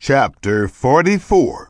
Chapter 44.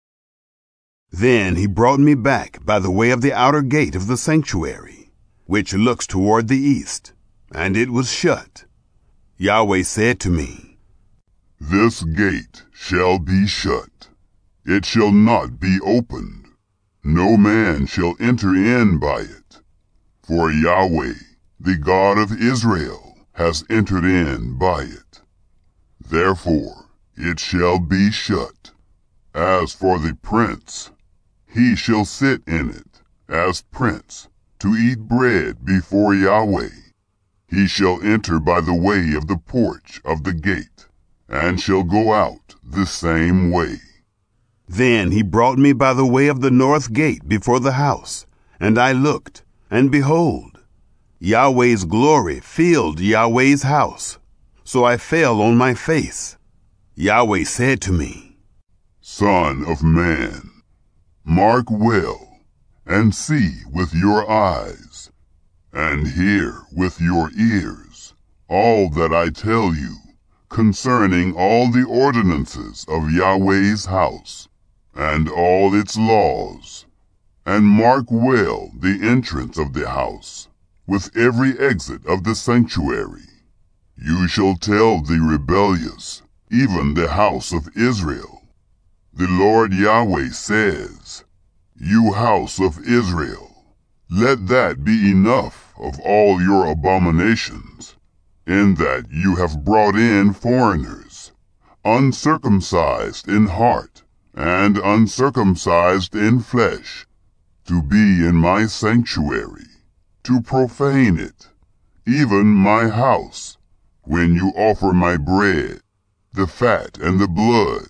Then he brought me back by the way of the outer gate of the sanctuary, which looks toward the east, and it was shut. Yahweh said to me, This gate shall be shut. It shall not be opened. No man shall enter in by it. For Yahweh, the God of Israel, has entered in by it. Therefore it shall be shut. As for the prince, he shall sit in it as prince, to eat bread before Yahweh. He shall enter by the way of the porch of the gate, and shall go out the same way. Then he brought me by the way of the north gate before the house, and I looked, and behold, Yahweh's glory filled Yahweh's house. So I fell on my face. Yahweh said to me, Son of man, mark well, and see with your eyes, and hear with your ears all that I tell you concerning all the ordinances of Yahweh's house, and all its laws, and mark well the entrance of the house, with every exit of the sanctuary. You shall tell the rebellious, even the house of Israel. The Lord Yahweh says, You house of Israel, let that be enough of all your abominations, in that you have brought in foreigners, uncircumcised in heart and uncircumcised in flesh, to be in my sanctuary, to profane it, even my house, when you offer my bread, the fat and the blood,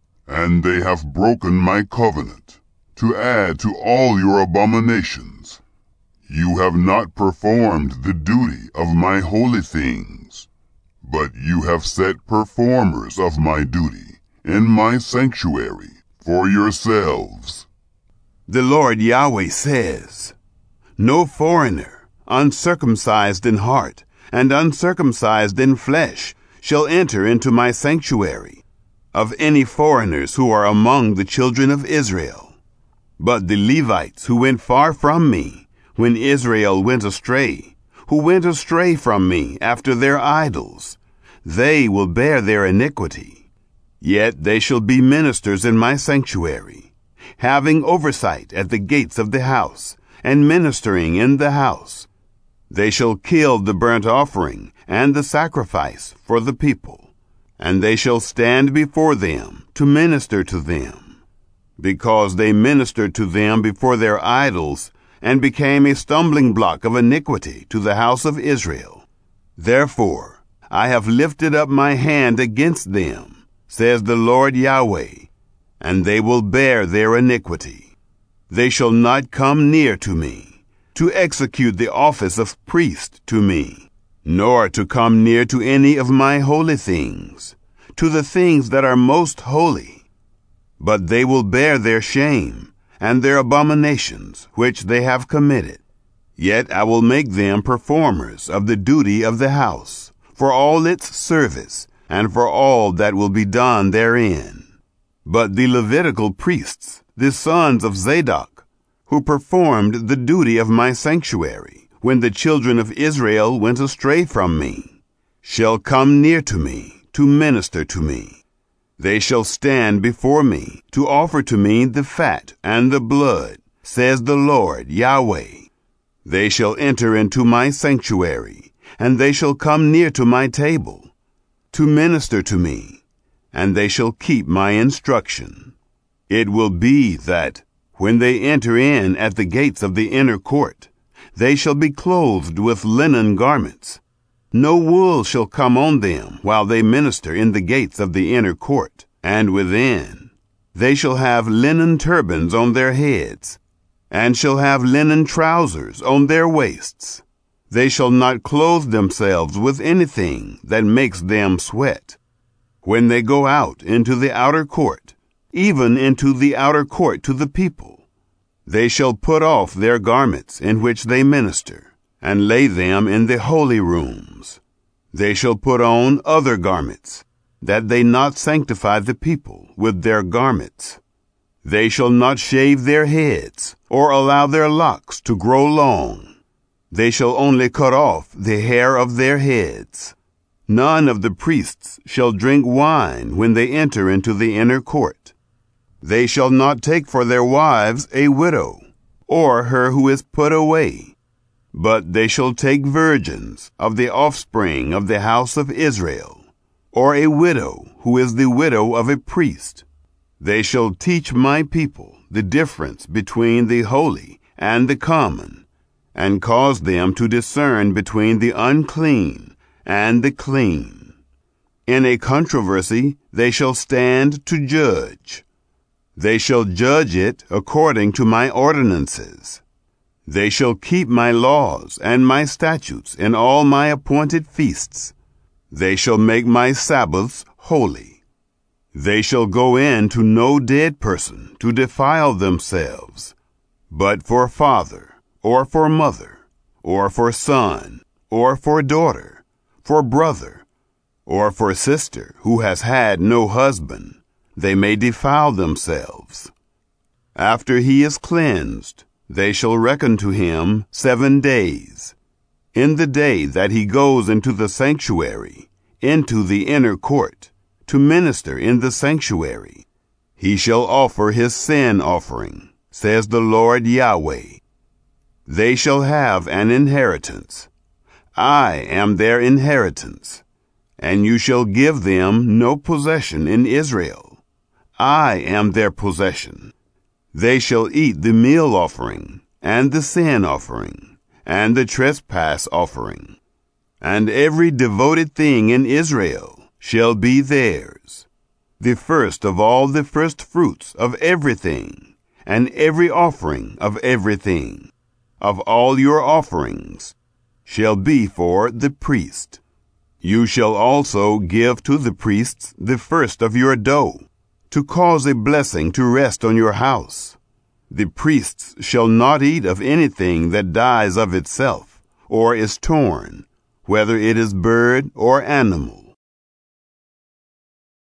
and they have broken my covenant, to add to all your abominations. You have not performed the duty of my holy things, but you have set performers of my duty in my sanctuary for yourselves. The Lord Yahweh says, No foreigner, uncircumcised in heart and uncircumcised in flesh, shall enter into my sanctuary, of any foreigners who are among the children of Israel. But the Levites who went far from me, when Israel went astray, who went astray from me after their idols, they will bear their iniquity. Yet they shall be ministers in my sanctuary, having oversight at the gates of the house, and ministering in the house. They shall kill the burnt offering and the sacrifice for the people, and they shall stand before them to minister to them, because they ministered to them before their idols, and became a stumbling block of iniquity to the house of Israel. Therefore I have lifted up my hand against them, says the Lord Yahweh, and they will bear their iniquity. They shall not come near to me, to execute the office of priest to me, nor to come near to any of my holy things, to the things that are most holy. But they will bear their shame and their abominations which they have committed. Yet I will make them performers of the duty of the house, for all its service, and for all that will be done therein. But the Levitical priests, the sons of Zadok, who performed the duty of my sanctuary, when the children of Israel went astray from me, shall come near to me to minister to me. They shall stand before me to offer to me the fat and the blood, says the Lord Yahweh. They shall enter into my sanctuary, and they shall come near to my table, to minister to me, and they shall keep my instruction. It will be that, when they enter in at the gates of the inner court, they shall be clothed with linen garments. No wool shall come on them while they minister in the gates of the inner court, and within. They shall have linen turbans on their heads, and shall have linen trousers on their waists. They shall not clothe themselves with anything that makes them sweat. When they go out into the outer court, even into the outer court to the people, they shall put off their garments in which they minister, and lay them in the holy rooms. They shall put on other garments. that they not sanctify the people with their garments. They shall not shave their heads, or allow their locks to grow long. They shall only cut off the hair of their heads. None of the priests shall drink wine when they enter into the inner court. They shall not take for their wives a widow, or her who is put away, but they shall take virgins of the offspring of the house of Israel, or a widow who is the widow of a priest. They shall teach my people the difference between the holy and the common, and cause them to discern between the unclean and the clean. In a controversy they shall stand to judge. They shall judge it according to my ordinances. They shall keep my laws and my statutes in all my appointed feasts. They shall make my Sabbaths holy. They shall go in to no dead person to defile themselves, but for father, or for mother, or for son, or for daughter, for brother, or for sister who has had no husband, they may defile themselves. After he is cleansed, they shall reckon to him 7 days. In the day that he goes into the sanctuary, into the inner court, to minister in the sanctuary, he shall offer his sin offering, says the Lord Yahweh. They shall have an inheritance. I am their inheritance, and you shall give them no possession in Israel. I am their possession. They shall eat the meal offering, and the sin offering, and the trespass offering, and every devoted thing in Israel shall be theirs, the first of all the first fruits of everything, and every offering of everything, of all your offerings, shall be for the priest. You shall also give to the priests the first of your dough, to cause a blessing to rest on your house. The priests shall not eat of anything that dies of itself, or is torn, whether it is bird or animal.